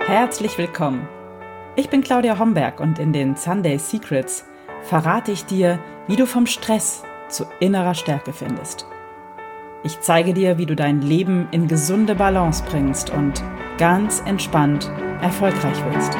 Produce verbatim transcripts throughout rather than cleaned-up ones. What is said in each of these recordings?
Herzlich willkommen. Ich bin Claudia Homberg und in den Sunday Secrets verrate ich dir, wie du vom Stress zu innerer Stärke findest. Ich zeige dir, wie du dein Leben in gesunde Balance bringst und ganz entspannt erfolgreich wirst.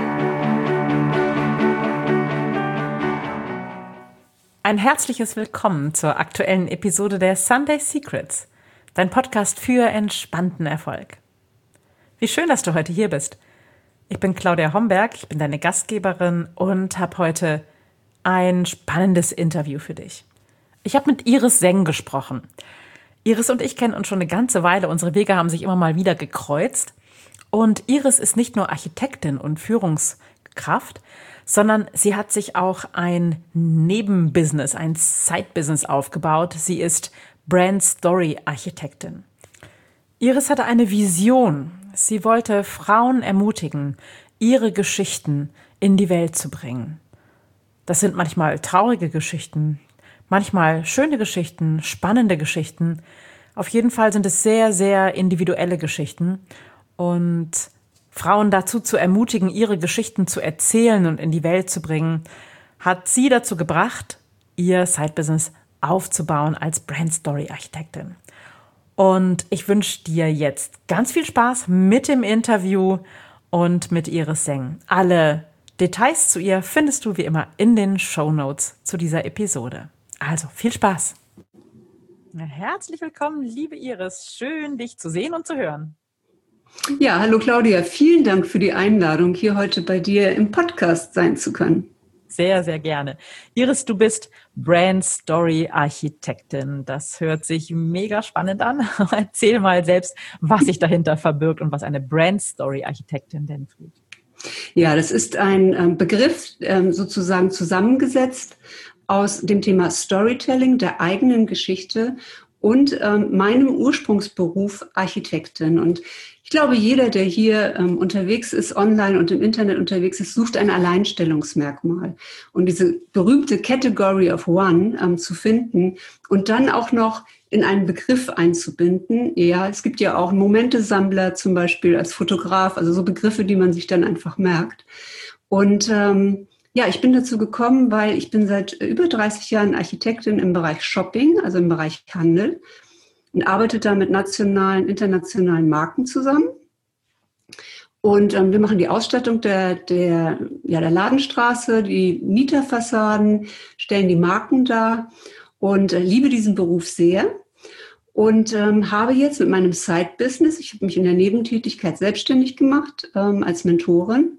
Ein herzliches Willkommen zur aktuellen Episode der Sunday Secrets, dein Podcast für entspannten Erfolg. Wie schön, dass du heute hier bist. Ich bin Claudia Homberg, ich bin deine Gastgeberin und habe heute ein spannendes Interview für dich. Ich habe mit Iris Seng gesprochen. Iris und ich kennen uns schon eine ganze Weile, unsere Wege haben sich immer mal wieder gekreuzt. Und Iris ist nicht nur Architektin und Führungskraft, sondern sie hat sich auch ein Nebenbusiness, ein Side-Business aufgebaut. Sie ist Brand Story Architektin. Iris hatte eine Vision. Sie wollte Frauen ermutigen, ihre Geschichten in die Welt zu bringen. Das sind manchmal traurige Geschichten, manchmal schöne Geschichten, spannende Geschichten. Auf jeden Fall sind es sehr, sehr individuelle Geschichten. Und Frauen dazu zu ermutigen, ihre Geschichten zu erzählen und in die Welt zu bringen, hat sie dazu gebracht, ihr Side-Business aufzubauen als Brand Story Architektin. Und ich wünsche dir jetzt ganz viel Spaß mit dem Interview und mit Iris Seng. Alle Details zu ihr findest du wie immer in den Shownotes zu dieser Episode. Also viel Spaß. Herzlich willkommen, liebe Iris. Schön, dich zu sehen und zu hören. Ja, hallo Claudia. Vielen Dank für die Einladung, hier heute bei dir im Podcast sein zu können. Sehr, sehr gerne. Iris, du bist Brand Story Architektin. Das hört sich mega spannend an. Erzähl mal selbst, was sich dahinter verbirgt und was eine Brand Story Architektin denn tut. Ja, das ist ein ähm, Begriff ähm, sozusagen zusammengesetzt aus dem Thema Storytelling, der eigenen Geschichte und ähm, meinem Ursprungsberuf Architektin. Und ich glaube, jeder, der hier ähm, unterwegs ist, online und im Internet unterwegs ist, sucht ein Alleinstellungsmerkmal. Und diese berühmte Category of One ähm, zu finden und dann auch noch in einen Begriff einzubinden. Ja, es gibt ja auch Momentesammler zum Beispiel als Fotograf, also so Begriffe, die man sich dann einfach merkt. Und ähm, ja, ich bin dazu gekommen, weil ich bin seit über dreißig Jahren Architektin im Bereich Shopping, also im Bereich Handel, und arbeite da mit nationalen, internationalen Marken zusammen. Und ähm, wir machen die Ausstattung der, der, ja, der Ladenstraße, die Mieterfassaden, stellen die Marken dar und äh, liebe diesen Beruf sehr. Und ähm, habe jetzt mit meinem Side-Business, ich habe mich in der Nebentätigkeit selbstständig gemacht ähm, als Mentorin,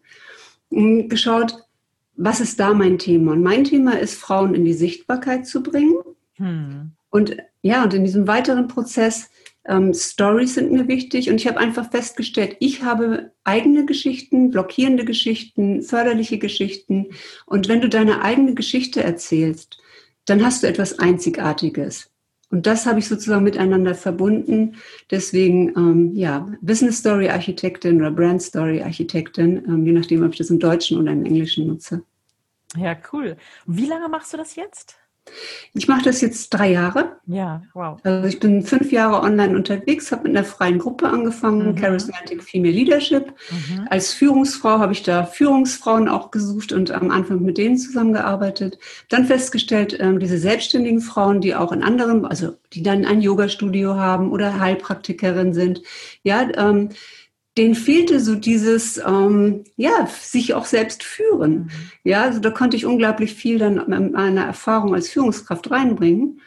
mh, geschaut, was ist da mein Thema? Und mein Thema ist, Frauen in die Sichtbarkeit zu bringen. Hm. Und ja, und in diesem weiteren Prozess, ähm, Stories sind mir wichtig. Und ich habe einfach festgestellt, ich habe eigene Geschichten, blockierende Geschichten, förderliche Geschichten. Und wenn du deine eigene Geschichte erzählst, dann hast du etwas Einzigartiges. Und das habe ich sozusagen miteinander verbunden. Deswegen, ähm, ja, Business Story Architektin oder Brand Story Architektin, ähm, je nachdem, ob ich das im Deutschen oder im Englischen nutze. Ja, cool. Wie lange machst du das jetzt? Ich mache das jetzt drei Jahre. Ja, wow. Also ich bin fünf Jahre online unterwegs, habe mit einer freien Gruppe angefangen, mhm. Charismatic Female Leadership. Mhm. Als Führungsfrau habe ich da Führungsfrauen auch gesucht und am Anfang mit denen zusammengearbeitet. Dann festgestellt, ähm, diese selbstständigen Frauen, die auch in anderen, also die dann ein Yoga-Studio haben oder Heilpraktikerin sind, ja, ähm, denen fehlte so dieses, ähm, ja, sich auch selbst führen. Mhm. Ja, also da konnte ich unglaublich viel dann meiner Erfahrung als Führungskraft reinbringen.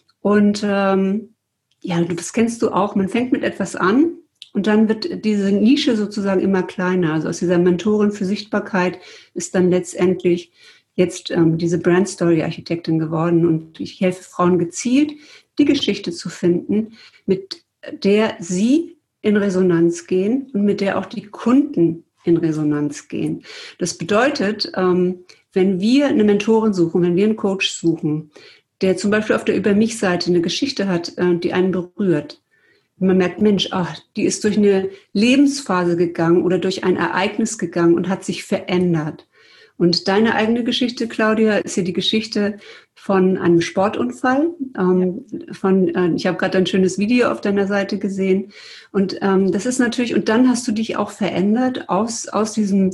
Und ähm, ja, das kennst du auch, man fängt mit etwas an und dann wird diese Nische sozusagen immer kleiner. Also aus dieser Mentorin für Sichtbarkeit ist dann letztendlich jetzt ähm, diese Brand Story Architektin geworden. Und ich helfe Frauen gezielt, die Geschichte zu finden, mit der sie in Resonanz gehen und mit der auch die Kunden in Resonanz gehen. Das bedeutet, ähm, wenn wir eine Mentorin suchen, wenn wir einen Coach suchen, der zum Beispiel auf der Über-mich-Seite eine Geschichte hat, äh, die einen berührt, man merkt, Mensch, ach, die ist durch eine Lebensphase gegangen oder durch ein Ereignis gegangen und hat sich verändert. Und deine eigene Geschichte, Claudia, ist ja die Geschichte von einem Sportunfall. Ähm, von, äh, ich habe gerade ein schönes Video auf deiner Seite gesehen. Und ähm, das ist natürlich, und dann hast du dich auch verändert aus, aus diesem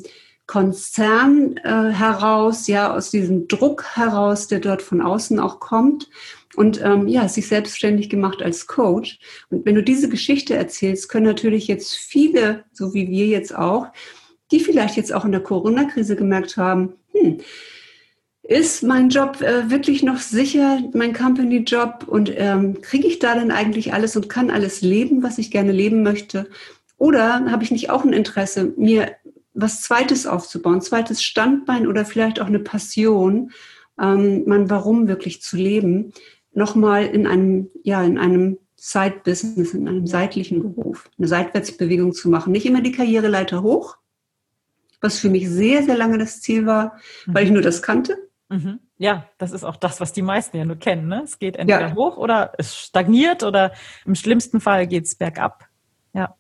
Konzern äh, heraus, ja, aus diesem Druck heraus, der dort von außen auch kommt. Und ähm, ja, sich selbstständig gemacht als Coach. Und wenn du diese Geschichte erzählst, können natürlich jetzt viele, so wie wir jetzt auch, die vielleicht jetzt auch in der Corona-Krise gemerkt haben, hm, ist mein Job äh, wirklich noch sicher, mein Company-Job, und ähm, kriege ich da denn eigentlich alles und kann alles leben, was ich gerne leben möchte? Oder habe ich nicht auch ein Interesse, mir was Zweites aufzubauen, ein zweites Standbein oder vielleicht auch eine Passion, ähm, mein Warum wirklich zu leben, nochmal in einem, ja, in einem Side-Business, in einem seitlichen Beruf, eine Seitwärtsbewegung zu machen. Nicht immer die Karriereleiter hoch, was für mich sehr, sehr lange das Ziel war, mhm. weil ich nur das kannte. Mhm. Ja, das ist auch das, was die meisten ja nur kennen. Ne? Es geht entweder ja. hoch oder es stagniert oder im schlimmsten Fall geht es bergab. Ja.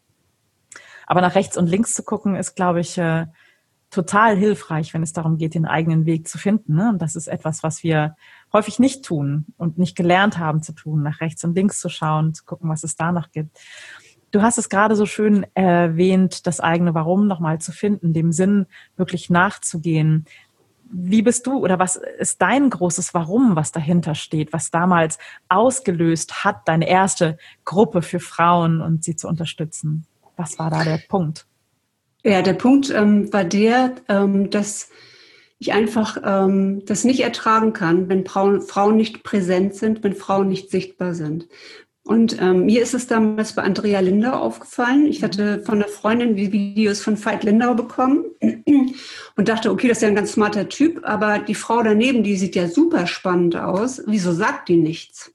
Aber nach rechts und links zu gucken, ist, glaube ich, äh, total hilfreich, wenn es darum geht, den eigenen Weg zu finden. Ne? Und das ist etwas, was wir häufig nicht tun und nicht gelernt haben zu tun, nach rechts und links zu schauen, zu gucken, was es da noch gibt. Du hast es gerade so schön erwähnt, das eigene Warum nochmal zu finden, dem Sinn wirklich nachzugehen. Wie bist du oder was ist dein großes Warum, was dahinter steht, was damals ausgelöst hat, deine erste Gruppe für Frauen und sie zu unterstützen? Was war da der Punkt? Ja, der Punkt ähm, war der, ähm, dass ich einfach ähm, das nicht ertragen kann, wenn Frauen, Frauen nicht präsent sind, wenn Frauen nicht sichtbar sind. Und ähm, mir ist es damals bei Andrea Lindau aufgefallen. Ich hatte von einer Freundin die Videos von Veit Lindau bekommen und dachte, okay, das ist ja ein ganz smarter Typ, aber die Frau daneben, die sieht ja super spannend aus. Wieso sagt die nichts?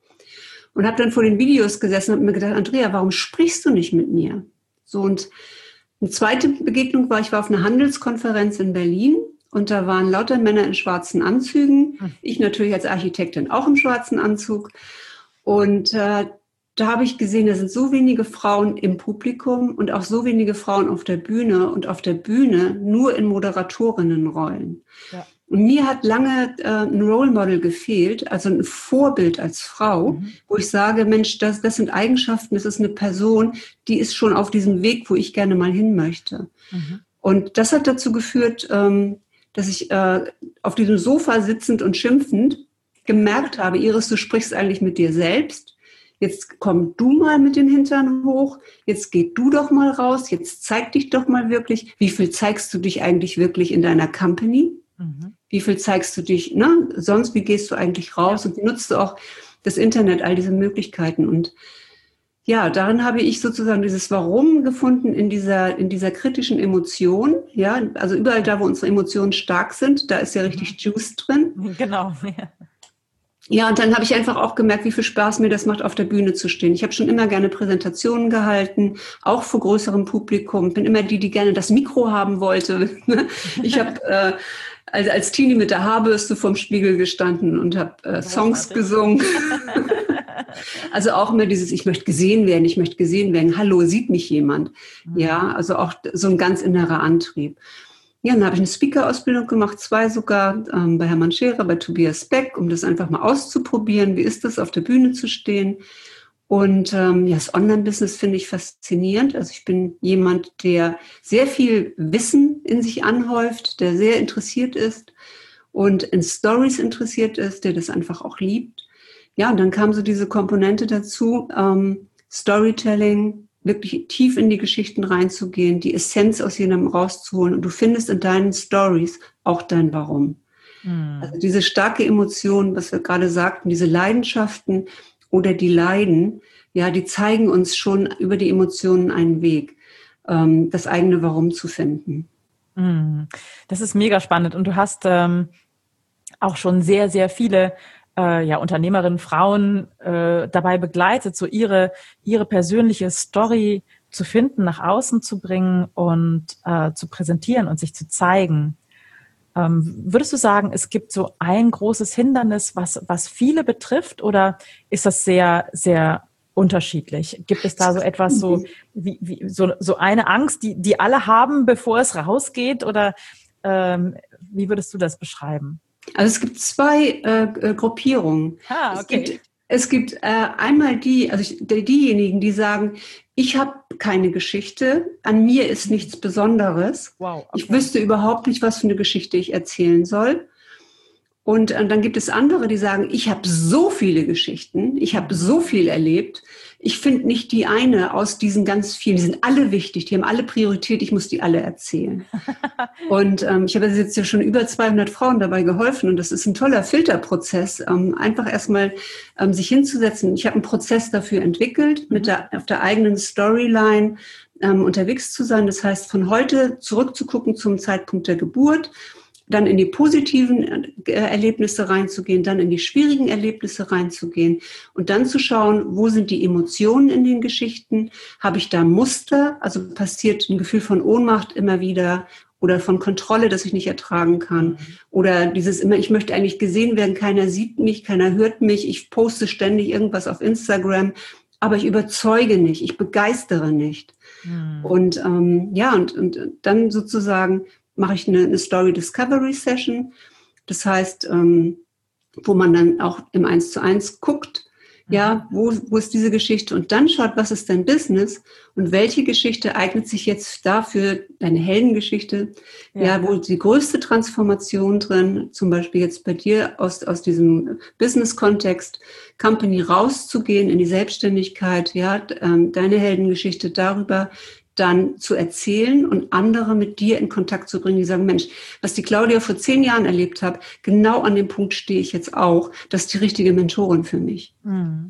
Und habe dann vor den Videos gesessen und mir gedacht, Andrea, warum sprichst du nicht mit mir? So, und eine zweite Begegnung war, ich war auf einer Handelskonferenz in Berlin und da waren lauter Männer in schwarzen Anzügen. Ich natürlich als Architektin auch im schwarzen Anzug. Und äh, da habe ich gesehen, da sind so wenige Frauen im Publikum und auch so wenige Frauen auf der Bühne und auf der Bühne nur in Moderatorinnenrollen. Ja. Und mir hat lange äh, ein Role Model gefehlt, also ein Vorbild als Frau, mhm. wo ich sage, Mensch, das, das sind Eigenschaften, das ist eine Person, die ist schon auf diesem Weg, wo ich gerne mal hin möchte. Mhm. Und das hat dazu geführt, ähm, dass ich äh, auf diesem Sofa sitzend und schimpfend gemerkt habe, Iris, du sprichst eigentlich mit dir selbst. Jetzt komm du mal mit dem Hintern hoch. Jetzt geh du doch mal raus. Jetzt zeig dich doch mal wirklich. Wie viel zeigst du dich eigentlich wirklich in deiner Company? Mhm. Wie viel zeigst du dich, ne? Sonst, wie gehst du eigentlich raus? Ja. Und wie nutzt du auch das Internet, all diese Möglichkeiten? Und ja, darin habe ich sozusagen dieses Warum gefunden in dieser, in dieser kritischen Emotion. Ja, also überall da, wo unsere Emotionen stark sind, da ist ja richtig Juice drin. Genau, ja. Ja, und dann habe ich einfach auch gemerkt, wie viel Spaß mir das macht, auf der Bühne zu stehen. Ich habe schon immer gerne Präsentationen gehalten, auch vor größerem Publikum. Bin immer die, die gerne das Mikro haben wollte. Ich habe äh, als, als Teenie mit der Haarbürste vorm Spiegel gestanden und habe äh, Songs gesungen. Also auch immer dieses, ich möchte gesehen werden, ich möchte gesehen werden. Hallo, sieht mich jemand? Mhm. Ja, also auch so ein ganz innerer Antrieb. Ja, dann habe ich eine Speaker-Ausbildung gemacht, zwei sogar, ähm, bei Hermann Scherer, bei Tobias Beck, um das einfach mal auszuprobieren. Wie ist das, auf der Bühne zu stehen? Und ähm, ja, das Online-Business finde ich faszinierend. Also ich bin jemand, der sehr viel Wissen in sich anhäuft, der sehr interessiert ist und in Stories interessiert ist, der das einfach auch liebt. Ja, und dann kam so diese Komponente dazu, ähm, Storytelling, wirklich tief in die Geschichten reinzugehen, die Essenz aus jedem rauszuholen. Und du findest in deinen Stories auch dein Warum. Mhm. Also diese starke Emotion, was wir gerade sagten, diese Leidenschaften oder die Leiden, ja, die zeigen uns schon über die Emotionen einen Weg, ähm, das eigene Warum zu finden. Mhm. Das ist mega spannend. Und du hast ähm, auch schon sehr, sehr viele Äh, ja, Unternehmerinnen, Frauen äh, dabei begleitet, so ihre ihre persönliche Story zu finden, nach außen zu bringen und äh, zu präsentieren und sich zu zeigen. Ähm, würdest du sagen, es gibt so ein großes Hindernis, was was viele betrifft, oder ist das sehr sehr unterschiedlich? Gibt es da so etwas, so wie, wie so so eine Angst, die die alle haben, bevor es rausgeht, oder Ähm, wie würdest du das beschreiben? Also es gibt zwei äh, Gruppierungen. Ah, okay. Es gibt, es gibt äh, einmal die, also ich, die, diejenigen, die sagen, ich habe keine Geschichte, an mir ist nichts Besonderes. Wow, okay. Ich wüsste überhaupt nicht, was für eine Geschichte ich erzählen soll. Und äh, dann gibt es andere, die sagen, ich habe so viele Geschichten, ich habe so viel erlebt. Ich finde nicht die eine aus diesen ganz vielen, die sind alle wichtig, die haben alle Priorität, ich muss die alle erzählen. Und ähm, ich habe jetzt ja schon über zweihundert Frauen dabei geholfen und das ist ein toller Filterprozess, ähm, einfach erstmal ähm, sich hinzusetzen. Ich habe einen Prozess dafür entwickelt, mit der, auf der eigenen Storyline ähm, unterwegs zu sein. Das heißt, von heute zurückzugucken zum Zeitpunkt der Geburt, dann in die positiven Erlebnisse reinzugehen, dann in die schwierigen Erlebnisse reinzugehen und dann zu schauen, wo sind die Emotionen in den Geschichten? Habe ich da Muster? Also passiert ein Gefühl von Ohnmacht immer wieder oder von Kontrolle, das ich nicht ertragen kann? Oder dieses immer, ich möchte eigentlich gesehen werden, keiner sieht mich, keiner hört mich, ich poste ständig irgendwas auf Instagram, aber ich überzeuge nicht, ich begeistere nicht. Mhm. Und ähm, ja, und, und dann sozusagen mache ich eine, eine Story Discovery Session. Das heißt, ähm, wo man dann auch im Eins zu eins guckt, ja, wo, wo ist diese Geschichte und dann schaut, was ist dein Business und welche Geschichte eignet sich jetzt dafür, deine Heldengeschichte, ja, ja wo die größte Transformation drin, zum Beispiel jetzt bei dir aus, aus diesem Business-Kontext, Company rauszugehen in die Selbstständigkeit, ja, ähm, deine Heldengeschichte darüber dann zu erzählen und andere mit dir in Kontakt zu bringen, die sagen, Mensch, was die Claudia vor zehn Jahren erlebt hat, genau an dem Punkt stehe ich jetzt auch. Das ist die richtige Mentorin für mich. Und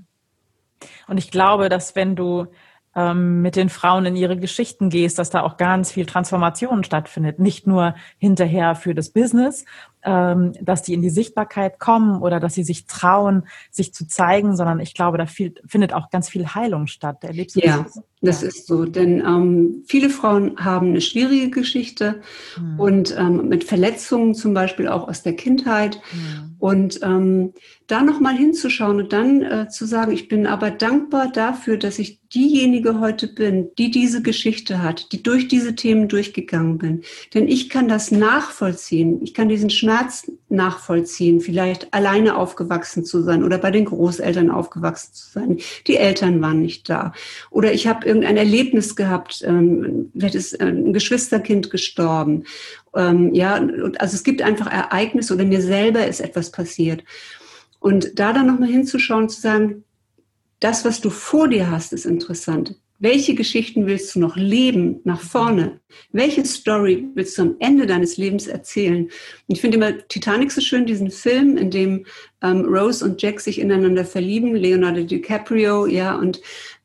ich glaube, dass wenn du ähm, mit den Frauen in ihre Geschichten gehst, dass da auch ganz viel Transformation stattfindet. Nicht nur hinterher für das Business, ähm, dass die in die Sichtbarkeit kommen oder dass sie sich trauen, sich zu zeigen, sondern ich glaube, da viel, findet auch ganz viel Heilung statt. Erlebst du ja, das? das ja. ist so. Denn ähm, viele Frauen haben eine schwierige Geschichte hm. und ähm, mit Verletzungen zum Beispiel auch aus der Kindheit. Hm. Und ähm, da nochmal hinzuschauen und dann äh, zu sagen, ich bin aber dankbar dafür, dass ich diejenige heute bin, die diese Geschichte hat, die durch diese Themen durchgegangen bin. Denn ich kann das nachvollziehen. Ich kann diesen Schmerz nachvollziehen, vielleicht alleine aufgewachsen zu sein oder bei den Großeltern aufgewachsen zu sein. Die Eltern waren nicht da. Oder ich habe irgendein Erlebnis gehabt, ähm, vielleicht ist ein Geschwisterkind gestorben. Ähm, ja, also es gibt einfach Ereignisse oder mir selber ist etwas passiert. Und da dann nochmal hinzuschauen, zu sagen, das, was du vor dir hast, ist interessant. Welche Geschichten willst du noch leben nach vorne? Welche Story willst du am Ende deines Lebens erzählen? Und ich finde immer Titanic so schön, diesen Film, in dem ähm, Rose und Jack sich ineinander verlieben, Leonardo DiCaprio, ja, und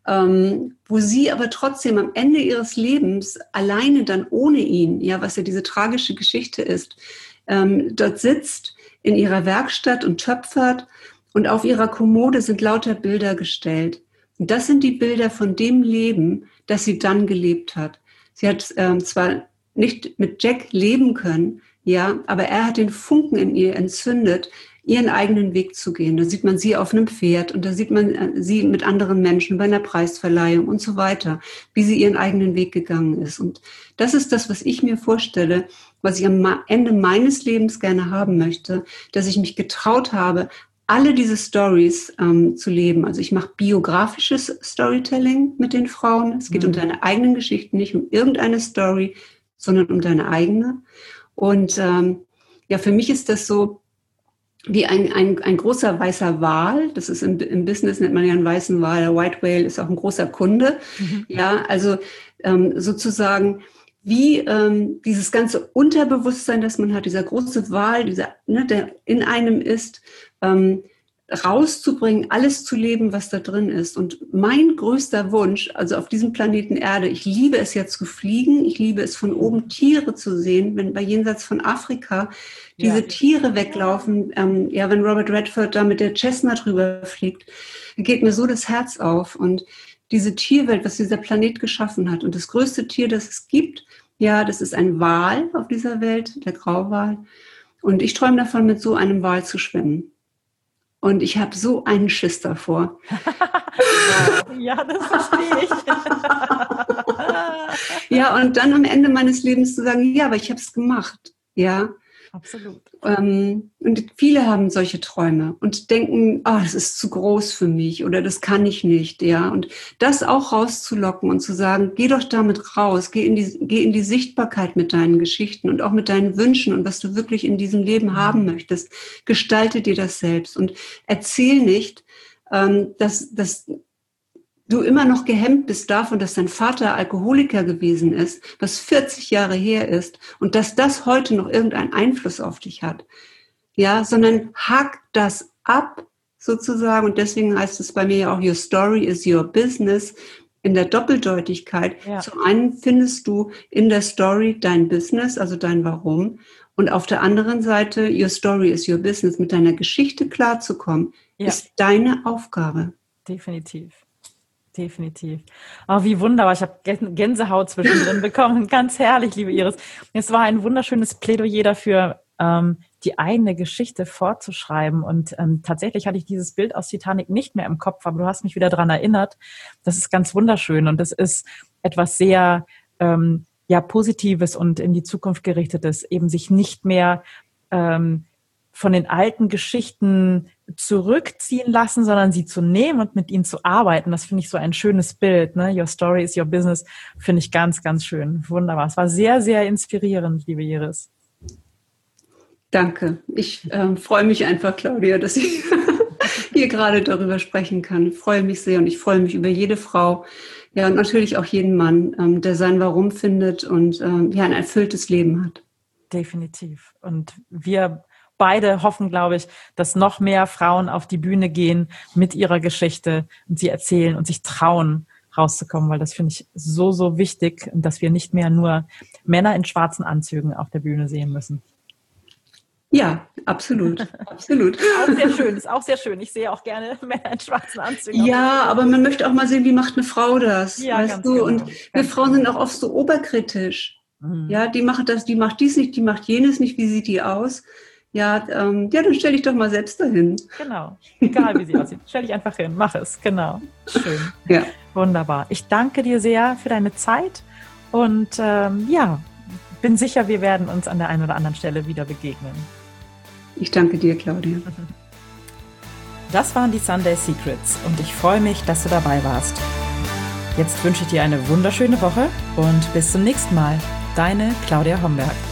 ähm, wo sie aber trotzdem am Ende ihres Lebens alleine dann ohne ihn, ja, was ja diese tragische Geschichte ist, ähm, dort sitzt in ihrer Werkstatt und töpfert und auf ihrer Kommode sind lauter Bilder gestellt. Und das sind die Bilder von dem Leben, das sie dann gelebt hat. Sie hat ähm, zwar nicht mit Jack leben können, ja, aber er hat den Funken in ihr entzündet, ihren eigenen Weg zu gehen. Da sieht man sie auf einem Pferd und da sieht man äh, sie mit anderen Menschen bei einer Preisverleihung und so weiter, wie sie ihren eigenen Weg gegangen ist. Und das ist das, was ich mir vorstelle, was ich am Ende meines Lebens gerne haben möchte, dass ich mich getraut habe, alle diese Stories ähm, zu leben. Also ich mache biografisches Storytelling mit den Frauen. Es geht mhm. um deine eigenen Geschichten, nicht um irgendeine Story, sondern um deine eigene. Und ähm, ja, für mich ist das so wie ein, ein, ein großer weißer Wal. Das ist im, im Business, nennt man ja einen weißen Wal. Der White Whale ist auch ein großer Kunde. Mhm. Ja, also ähm, sozusagen wie ähm, dieses ganze Unterbewusstsein, das man hat, dieser große Wal, dieser, ne, der in einem ist, ähm, rauszubringen, alles zu leben, was da drin ist. Und mein größter Wunsch, also auf diesem Planeten Erde, ich liebe es ja zu fliegen, ich liebe es von oben Tiere zu sehen, wenn bei jenseits von Afrika diese ja. Tiere weglaufen, ähm, ja, wenn Robert Redford da mit der Cessna drüber fliegt, geht mir so das Herz auf. Und diese Tierwelt, was dieser Planet geschaffen hat. Und das größte Tier, das es gibt, ja, das ist ein Wal auf dieser Welt, der Grauwal. Und ich träume davon, mit so einem Wal zu schwimmen. Und ich habe so einen Schiss davor. Ja, das verstehe ich. Ja, und dann am Ende meines Lebens zu sagen, ja, aber ich habe es gemacht. Ja, absolut. Ähm, und viele haben solche Träume und denken, ah, das ist zu groß für mich oder das kann ich nicht, ja. Und das auch rauszulocken und zu sagen, geh doch damit raus, geh in die, geh in die Sichtbarkeit mit deinen Geschichten und auch mit deinen Wünschen und was du wirklich in diesem Leben haben möchtest. Gestalte dir das selbst und erzähl nicht, ähm, dass, dass du immer noch gehemmt bist davon, dass dein Vater Alkoholiker gewesen ist, was vierzig Jahre her ist und dass das heute noch irgendeinen Einfluss auf dich hat. Ja, sondern hack das ab sozusagen und deswegen heißt es bei mir ja auch, your story is your business in der Doppeldeutigkeit. Ja. Zum einen findest du in der Story dein Business, also dein Warum und auf der anderen Seite, your story is your business, mit deiner Geschichte klarzukommen, ja. ist deine Aufgabe. Definitiv. Definitiv. Oh, wie wunderbar. Ich habe Gänsehaut zwischendrin bekommen. Ganz herrlich, liebe Iris. Es war ein wunderschönes Plädoyer dafür, ähm, die eigene Geschichte fortzuschreiben. Und ähm, tatsächlich hatte ich dieses Bild aus Titanic nicht mehr im Kopf, aber du hast mich wieder daran erinnert. Das ist ganz wunderschön und das ist etwas sehr ähm, ja Positives und in die Zukunft gerichtetes, eben sich nicht mehr ähm, von den alten Geschichten zurückziehen lassen, sondern sie zu nehmen und mit ihnen zu arbeiten. Das finde ich so ein schönes Bild. Ne? Your story is your business. Finde ich ganz, ganz schön. Wunderbar. Es war sehr, sehr inspirierend, liebe Iris. Danke. Ich äh, freue mich einfach, Claudia, dass ich hier gerade darüber sprechen kann. Ich freue mich sehr und ich freue mich über jede Frau, ja, und natürlich auch jeden Mann, ähm, der sein Warum findet und ähm, ja, ein erfülltes Leben hat. Definitiv. Und wir beide hoffen, glaube ich, dass noch mehr Frauen auf die Bühne gehen mit ihrer Geschichte und sie erzählen und sich trauen, rauszukommen, weil das finde ich so, so wichtig, dass wir nicht mehr nur Männer in schwarzen Anzügen auf der Bühne sehen müssen. Ja, absolut, absolut. Auch sehr schön, ist auch sehr schön. Ich sehe auch gerne Männer in schwarzen Anzügen. Ja, aber man möchte auch mal sehen, wie macht eine Frau das, ja, weißt du? Genau, und wir Frauen genau. sind auch oft so oberkritisch. Mhm. Ja, die macht das, die macht dies nicht, die macht jenes nicht, wie sieht die aus? Ja, ähm, ja, dann stell dich doch mal selbst dahin. Genau, egal wie sie aussieht. Stell dich einfach hin, mach es, genau. Schön, ja. Wunderbar. Ich danke dir sehr für deine Zeit und ähm, ja, bin sicher, wir werden uns an der einen oder anderen Stelle wieder begegnen. Ich danke dir, Claudia. Das waren die Sunday Secrets und ich freue mich, dass du dabei warst. Jetzt wünsche ich dir eine wunderschöne Woche und bis zum nächsten Mal. Deine Claudia Homberg.